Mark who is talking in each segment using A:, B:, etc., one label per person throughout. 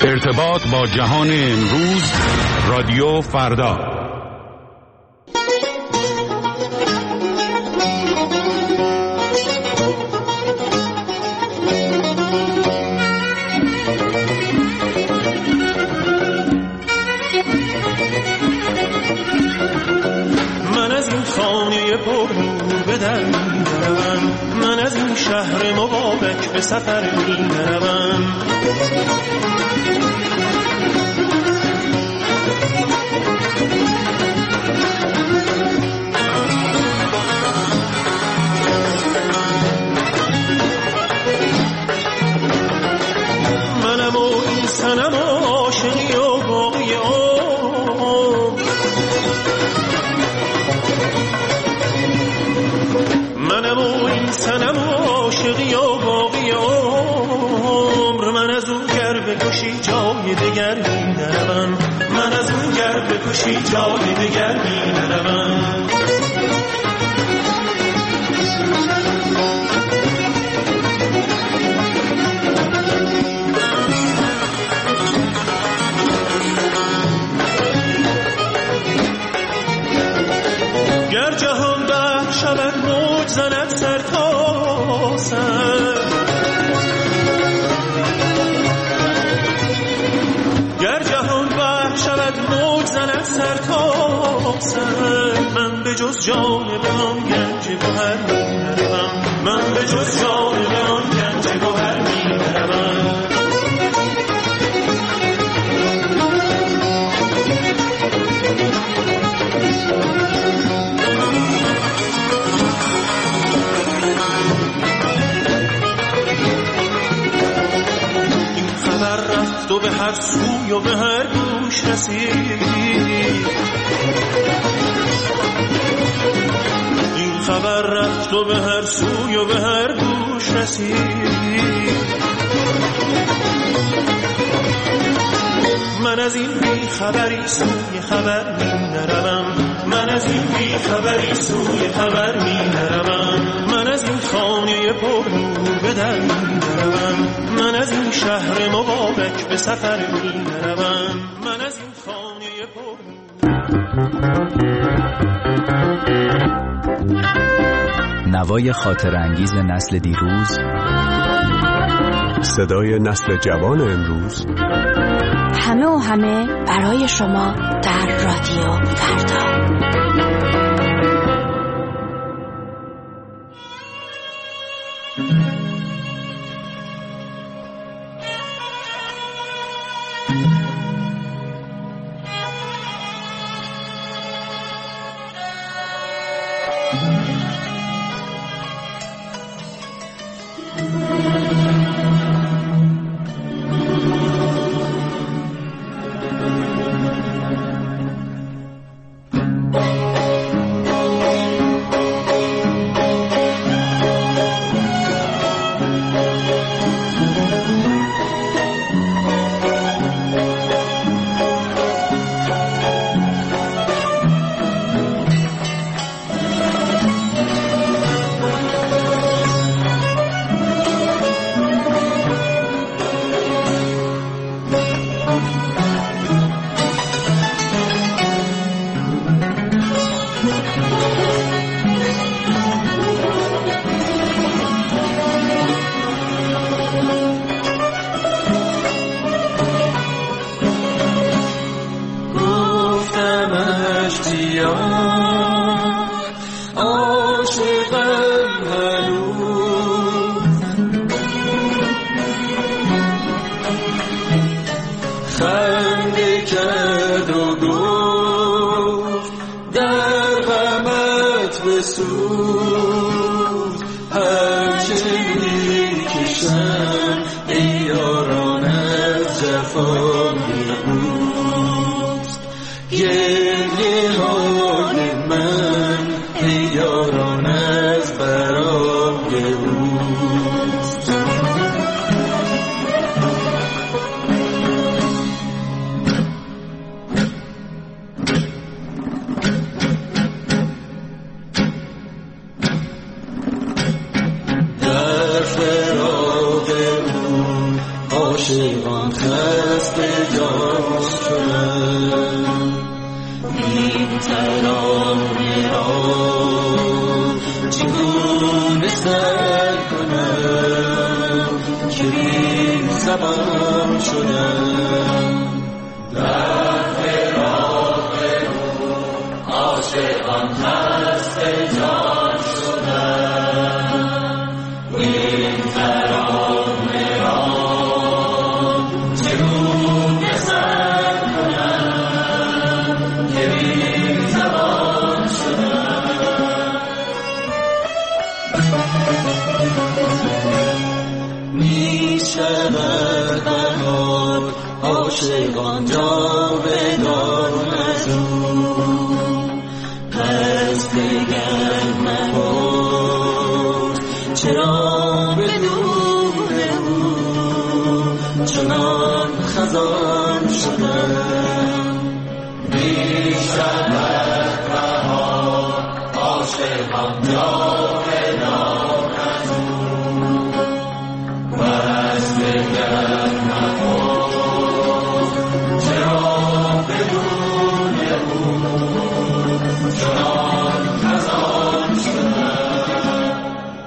A: ارتباط با جهان امروز، رادیو فردا.
B: من از این خانه پرنور به در می‌روم، من از این شهر مبارک به سفر می‌روم. منم و این صنم عاشقی و باقی عمر، منم و این صنم عاشقی و باقی عمر. من از اون گر بکشی جای دگر می نروم، من از اون گر بکشی جای دگر می نروم. گر جهان بر شود موج زند سر تا سر، گر جهان بر شود موج زند سر تا سر. من به جز جانب آن گنج گوهر می نروم، من به جز جانب آن گنج گوهر می نروم. تو به هر سوی و به هر گوش رسید، این خبر رفت و به هر سوی و به هر گوش رسید. من از این بی خبری سوی خبر می نروم، من از این بی خبری سوی خبر می نروم. من از این خانه پرنور به در می نروم، من از این شهر مبارک به سفر می نروم. من از این خانه پرنور.
C: نوای خاطر انگیز نسل دیروز،
D: صدای نسل جوان امروز،
E: همه و همه برای شما در رادیو فردا.
F: عاشقان خسته جان شدن. این ترانه را چگونه سر کنم که بی زبان شدم. در فراق او عاشقان خسته جان شدن. این ترانه را چگونه سر کنم که بی زبان شدم. می شود بهار عاشقان جاودان از او، پس دگر مباز چرا بدون او چنان خزان شدم. می شود بهار عاشقان جاودان از او، پس دگر مباز چرا بدون او چنان خزان شدم.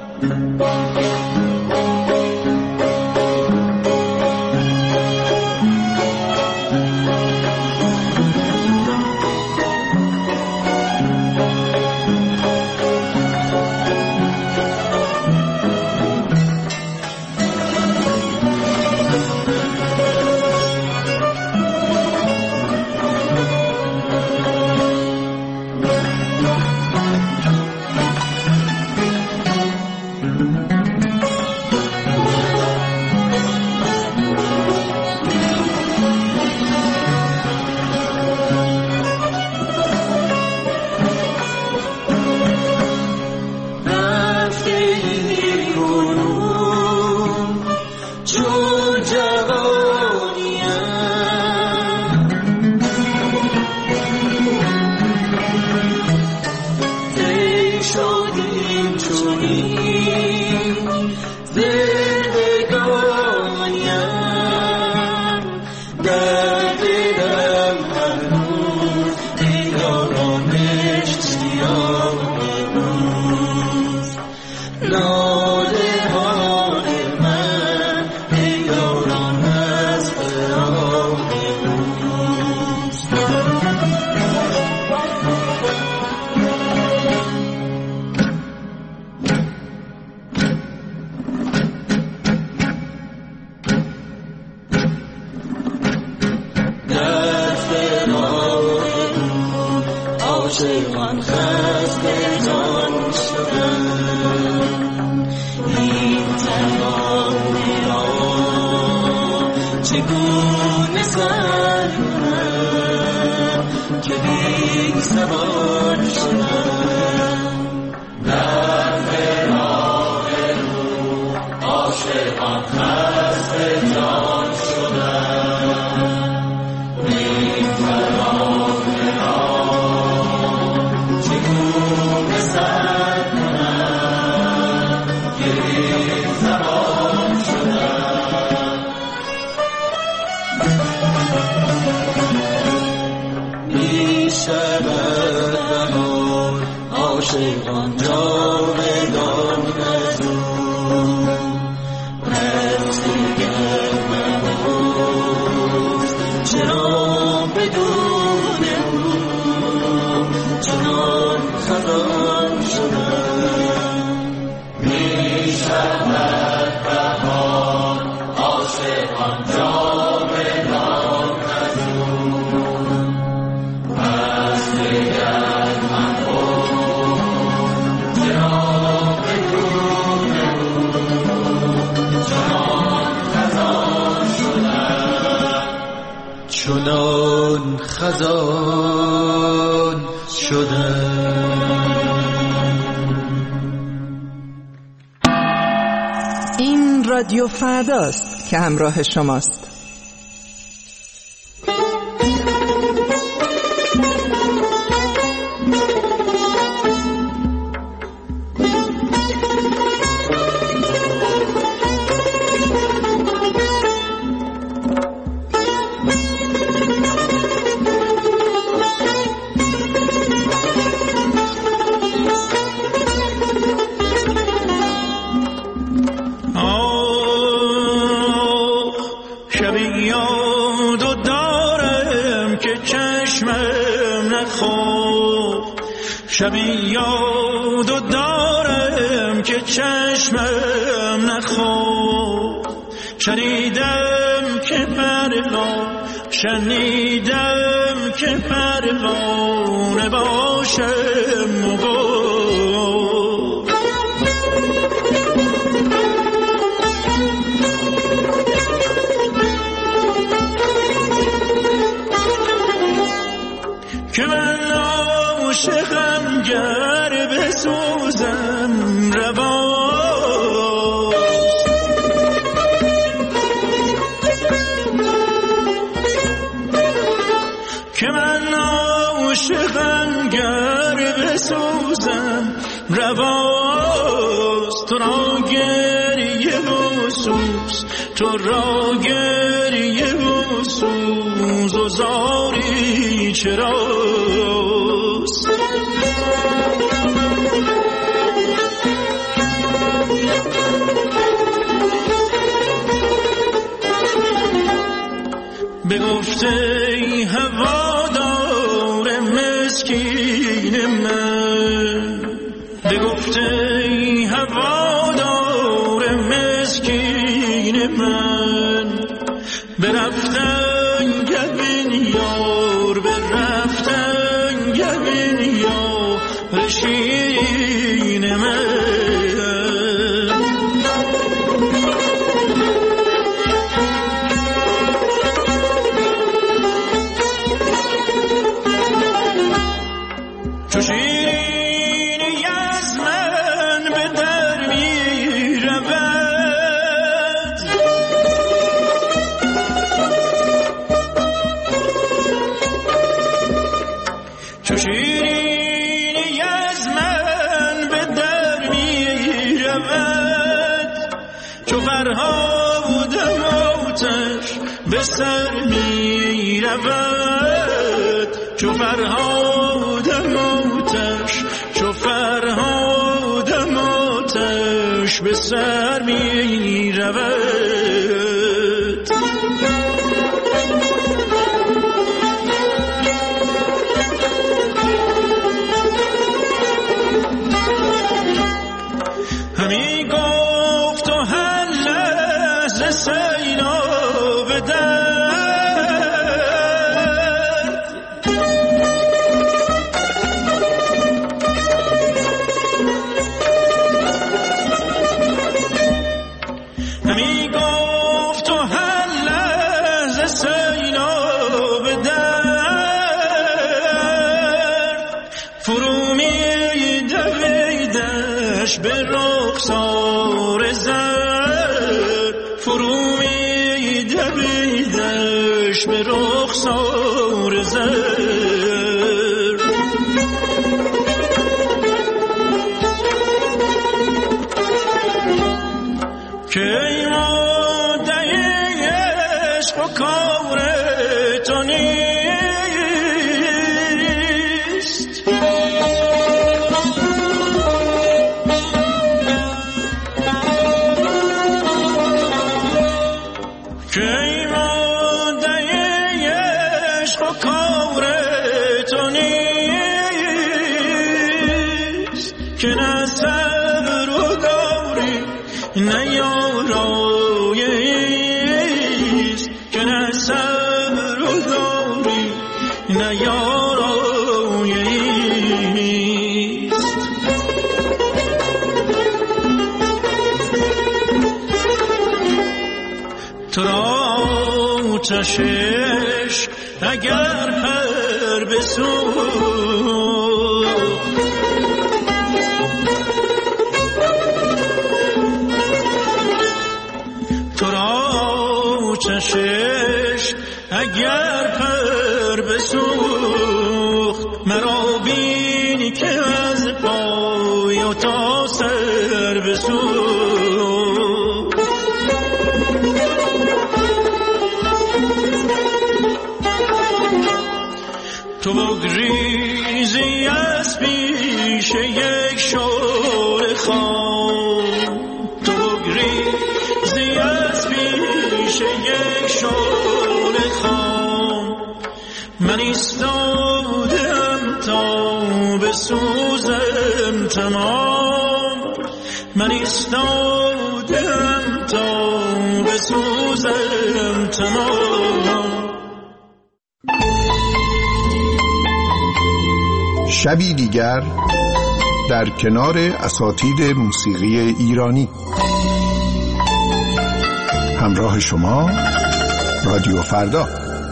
F: عاشقان خسته جان شدن. این ترانه را چگونه سر کنم که بی زبان شدم. در فراق او عاشقان خسته جان شدن. این ترانه را چگونه سر کنم که بی زبان شدم. می شود بهار عاشقان جاودان از او، پس دیگر مباز چرا بدون او چنان خزان شدم. می شود بهار عاشقان جاودان از او، پس دیگر مباز چرا بدون او چنان خزان شدم. چنان خزان شدم.
G: این رادیو فرداست که همراه شماست.
F: یادو دارم که چشمم نخورد، شبی یادو دارم که چشمم نخورد. شنیدم که پروانه باشم مگو، که من عاشقم گر بسوزم رواست، که من عاشقم گر بسوزم رواست. تو را گریه و سوز، تو را گریه و سوز و زاری چراست. بگفته ای هوادار مسکین من، بگفته ای هوادار مسکین من، برفتن گبین یار، برفتن گبین یار شیرین من. چو شیرینی از من به در می رود، چو شیرینی از من به در می رود، چو فرهادم آتش به سر می رود، چو فرهادم آتش، چو فرهادم آتش به سر می رود. همی گفت و هر لحظه سیلاب درد، همی گفت و هر لحظه سیلاب درد، فرو می دویدش به رخسار زرد، فرو می دویدش به رخسار زرد. که ای مادر عشق و کار تو نیست، که ای مادر عشق و کار تو نیست، که نه صبر و داری نه یاراییست، که نه صبر و داری نه یاراییست. تو را چشش اگر پر بسوخت، تو را چشش اگر پر بسوخت، مرا بینی که از پای و تا سر بسوخت. تو بگریزی از پیش یک شور خام، تو بگریزی از پیش یک شور من ایستادم تا بسوزم تمام، من ایستادم تا بسوزم تمام.
D: شبی دیگر در کنار اساتید موسیقی ایرانی. همراه شما رادیو فردا.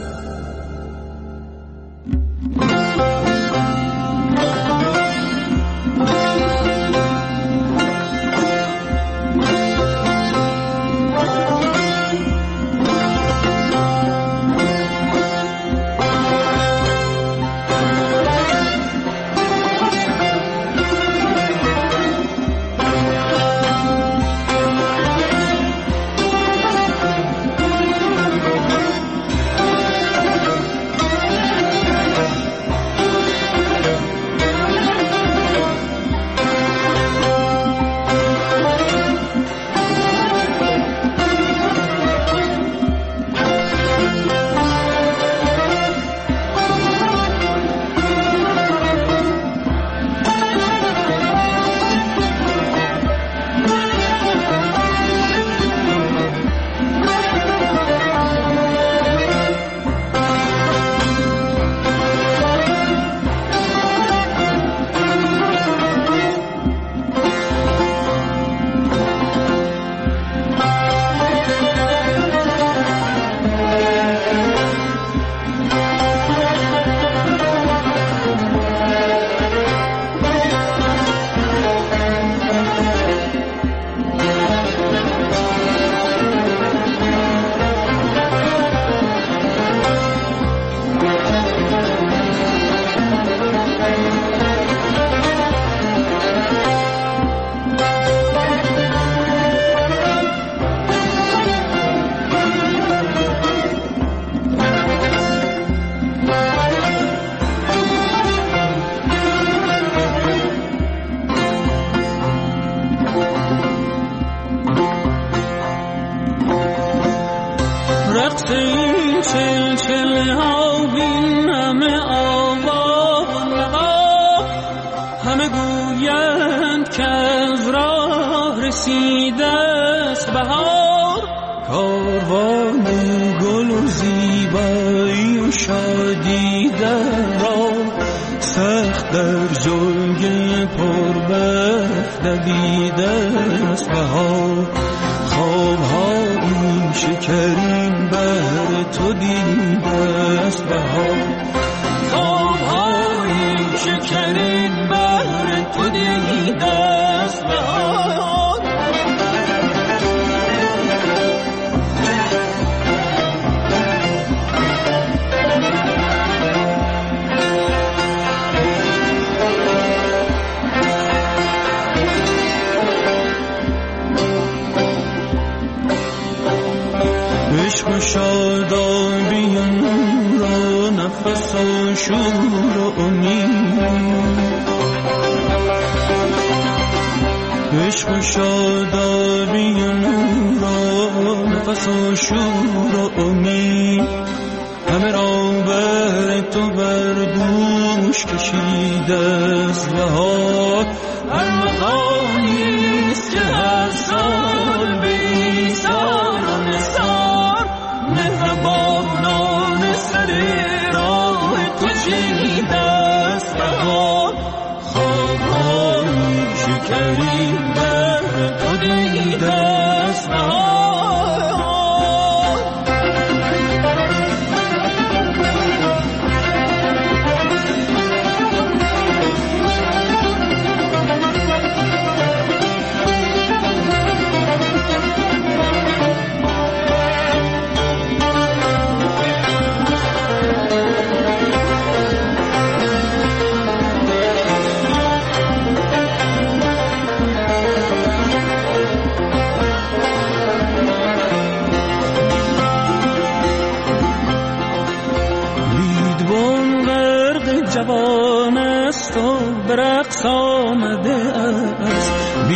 F: جوان است و به رقص آمده است،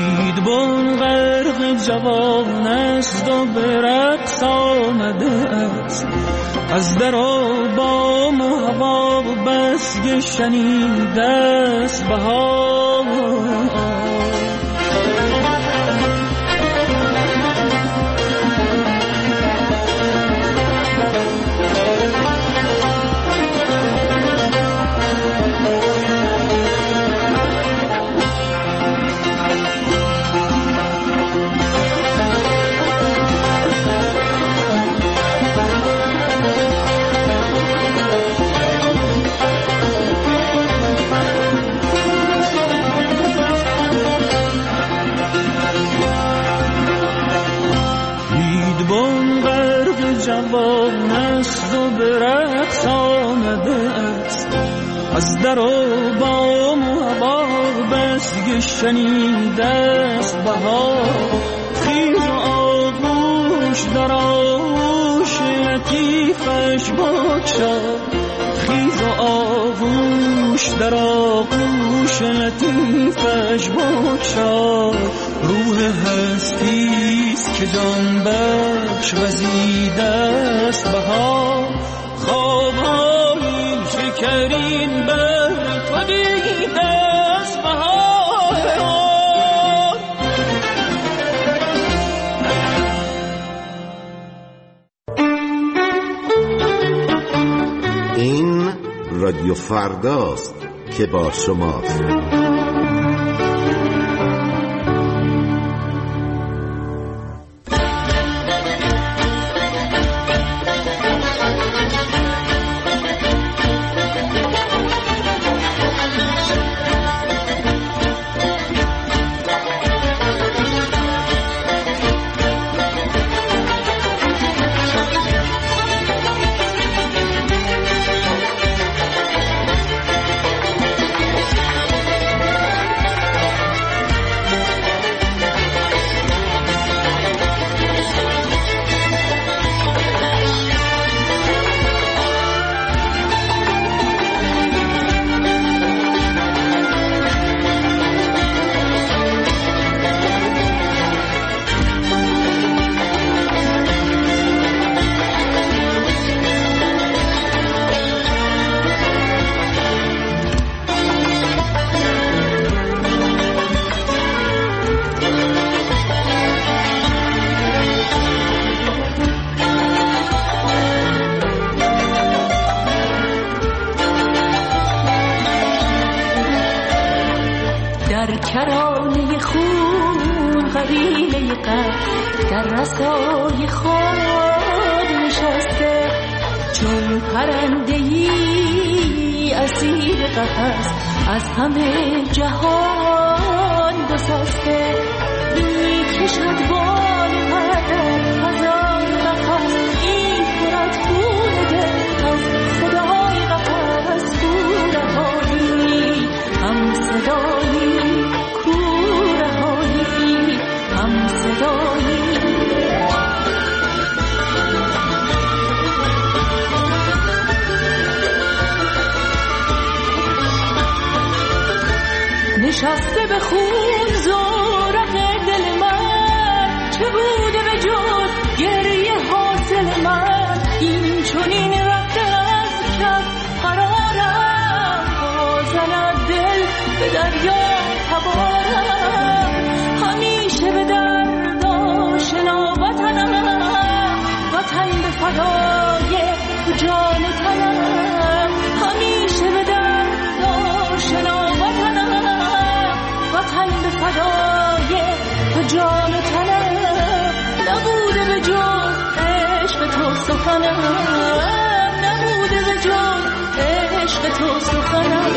F: بیدبان غرق جوان است و به رقص آمده است. از در و بام و هوا بس که شنیده است بهار. جوان است و به رقص آمده است، از در و بام و هوا بس که شنیده است بهار. خیز و آغوش در آغوش لطیفش بگشا، خیز و آغوش در آغوش لطیفش بگشا. روح هستیست که جان بخش وزیده است بهار. خوابهای شکرین بر تو دیده است بهار.
H: این رادیو فرداست که با شماست.
I: کرانه خون قبیله قد در رسای خود نشسته، چون پرنده‌ای اسیر قفس از همه جهان گسسته. میکشد بال در هزار قفس، این خورد خون دل از صدای قفس. کورهایی هم صدایی، کورهایی هم صدایی. نشسته به خون زورق دل من، چه بوده به جز گریه حاصل من. این چنین رفته از کف قرارم، بازند دل به دریا تبارم. همیشه به درد آشنا وطنم، وطن به فدای تو جان تنم. همیشه به درد آشنا وطنم، وطن به فدای تو جان و تنم. نبوده به جز عشق تو سخنم، نبوده به جز عشق تو سخنم.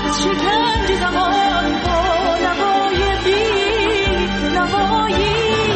I: شکنج زمان با نوای بی نوایی،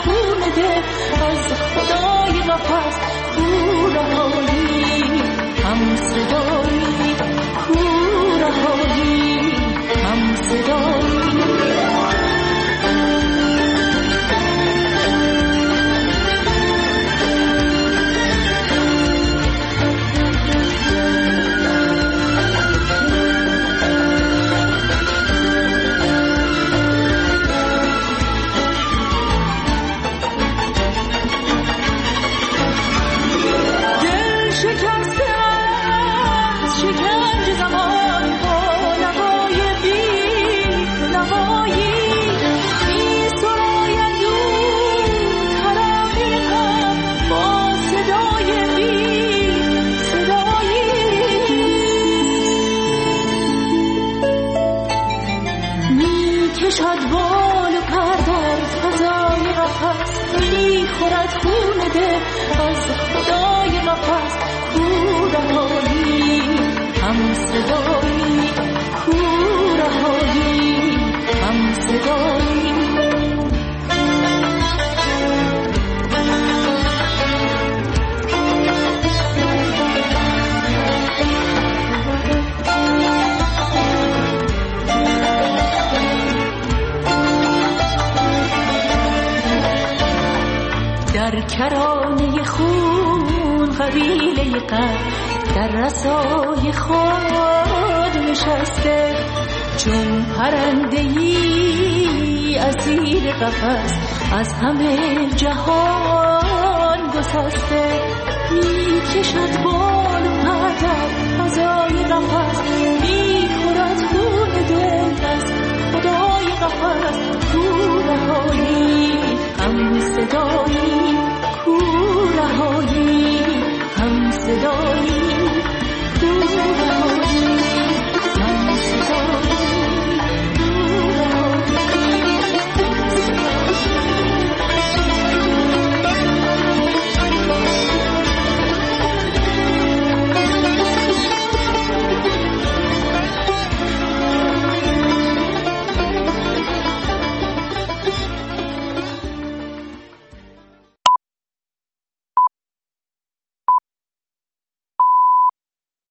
I: خون ده از خدای قفس کورهایی هم صدایی کورهایی هم صدایی کشد بال و پر در فضای قفس میخورد خون ده از خدای قفس کورهایی هم صدایی کورهایی هم صدایی در کرانه خون قبیله قد در رسای خود نشسته چون پرنده‌ای اسیر قفس از همه جهان گسسته میکشد با